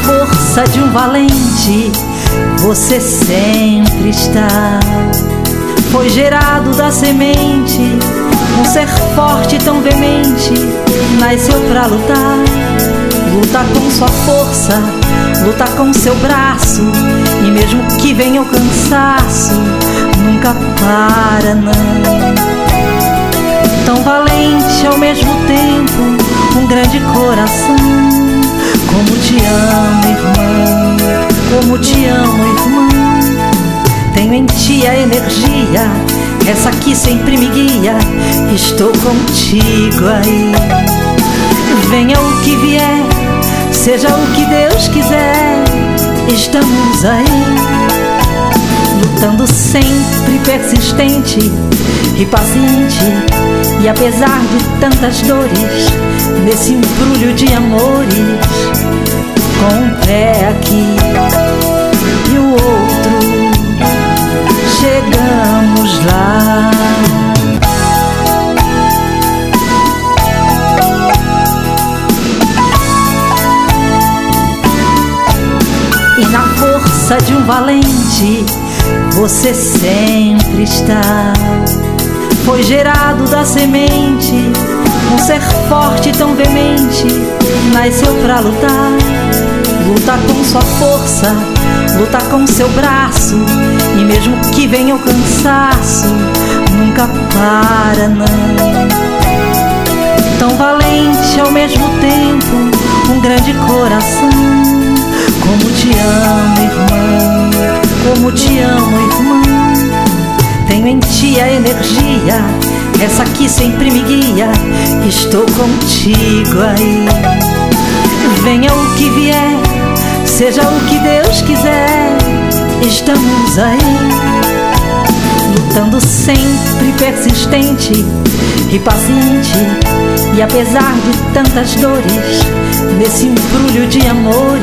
força de um valente você sempre está. Foi gerado da semente um ser forte tão veemente, nasceu pra lutar. Luta com sua força, luta com seu braço, e mesmo que venha o cansaço, nunca para não. Tão valente ao mesmo tempo, um grande coração. Como te amo, irmão, como te amo, irmão. Tenho em ti a energia, essa que sempre me guia. Estou contigo aí. Venha o que vier, seja o que Deus quiser, estamos aí. Lutando sempre persistente e paciente, e apesar de tantas dores, nesse embrulho de amores, com um pé aqui e o outro, chegamos lá. E na força de um valente você sempre está. Foi gerado da semente um ser forte tão veemente, nasceu pra lutar. Luta com sua força, luta com seu braço, e mesmo que venha o cansaço, nunca para não. Tão valente ao mesmo tempo, um grande coração. Como te amo, irmão, como te amo, irmão. Tenho em ti a energia, essa que sempre me guia. Estou contigo aí. Venha o que vier, seja o que Deus quiser, estamos aí. Lutando sempre persistente e paciente, e apesar de tantas dores, nesse embrulho de amor,